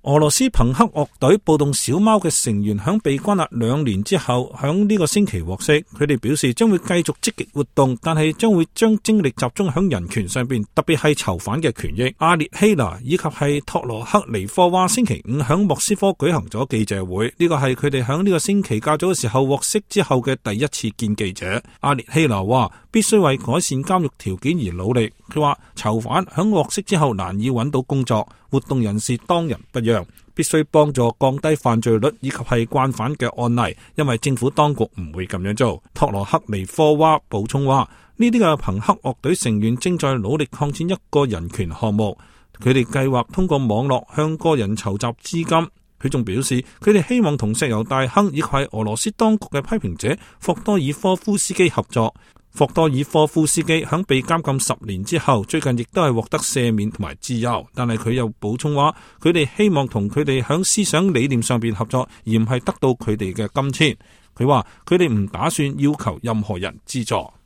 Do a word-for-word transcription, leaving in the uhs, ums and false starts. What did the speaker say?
俄羅斯朋克樂隊暴動小貓嘅成員響被關押兩年之後，響呢個星期獲釋。佢哋表示將會繼續積極活動，但係將會將精力集中響人權上邊，特別係囚犯嘅權益。阿列希娜以及係托羅克尼科娃星期五響莫斯科舉行咗記者會，呢個係佢哋響呢個星期較早嘅時候獲釋之後嘅第一次見記者。阿列希娜話必須為改善監獄條件而努力。佢話囚犯響獲釋之後難以揾到工作，活動人士當仁不讓，必須幫助降低犯罪率以及係慣犯嘅案例，因為政府當局唔會咁樣做。托羅克尼科娃補充話，呢啲嘅朋克樂隊成員正在努力擴展一個人權項目，佢哋計劃通過網絡向個人籌集資金。佢仲表示，佢哋希望同石油大亨以及係俄羅斯當局嘅批評者霍多爾科夫斯基合作。霍多爾科夫斯基喺被監禁十年之後，最近亦都係獲得赦免同埋自由，但係佢又補充話，佢哋希望同佢哋喺思想理念上邊合作，而唔係得到佢哋嘅金錢。佢話佢哋唔打算要求任何人資助。